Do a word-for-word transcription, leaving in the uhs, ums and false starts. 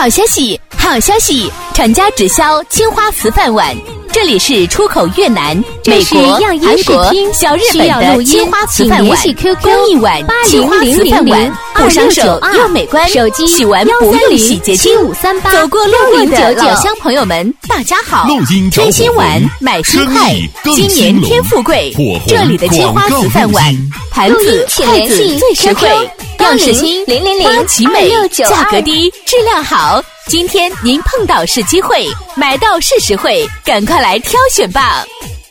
好消息，好消息！厂家直销青花瓷饭碗。这里是出口越南、美国、韩国、小日本的青花瓷饭碗，供一碗青花瓷饭碗，不伤手又美观，手机洗完不用洗洁精。走过路过的老乡朋友们，大家好！真心碗买新快，今年添富贵。这里的青花瓷饭碗，盘子、筷子最实惠，样式新，花旗美，价格低，质量好。今天您碰到是机会，买到是实惠，赶快来挑选吧！